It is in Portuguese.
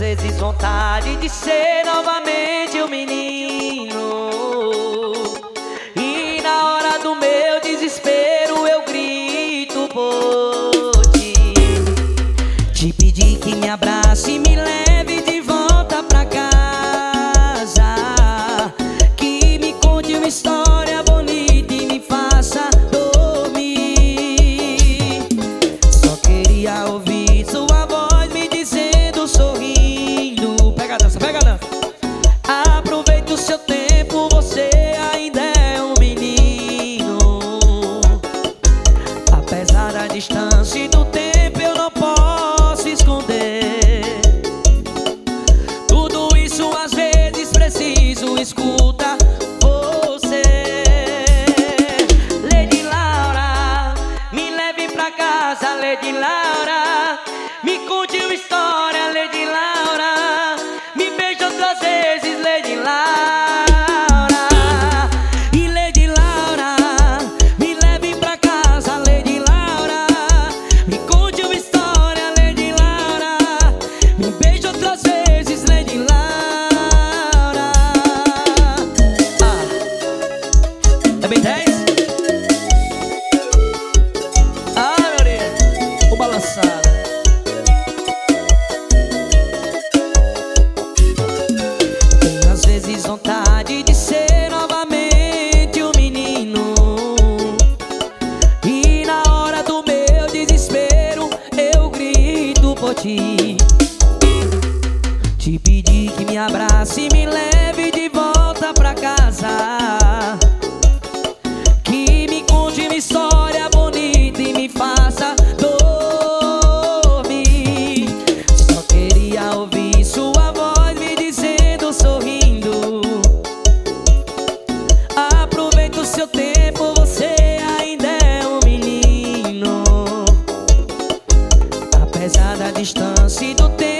vezes vontade de ser novamente um menino, e na hora do meu desespero eu grito por ti. Te pedi que me abrace e me leve de volta pra casa, que me conte uma história bonita e me faça dormir. Só queria ouvir sua voz me dizendo, sorrindo. Pega a dança, pega a dança. Aproveite o seu tempo, você ainda é um menino. Apesar da distância e do tempo, eu não posso esconder. Tudo isso às vezes preciso escutar você. Lady Laura, me leve pra casa, Lady Laura. Me conte uma história, Lady Laura. Me beije outras vezes, Lady Laura. E Lady Laura, me leve pra casa, Lady Laura. Me conte uma história, Lady Laura. Me beije outras vezes, Lady Laura. É bem 10? Meu Deus, o balançado. Tenho às vezes vontade de ser novamente um menino, e na hora do meu desespero eu grito por ti. Te pedi que me abrace e me leve de volta pra casa, que me conte uma história bonita e me faça dormir. Só queria ouvir sua voz me dizendo, sorrindo. Aproveita o seu tempo, você ainda é um menino. Apesar da distância e do tempo,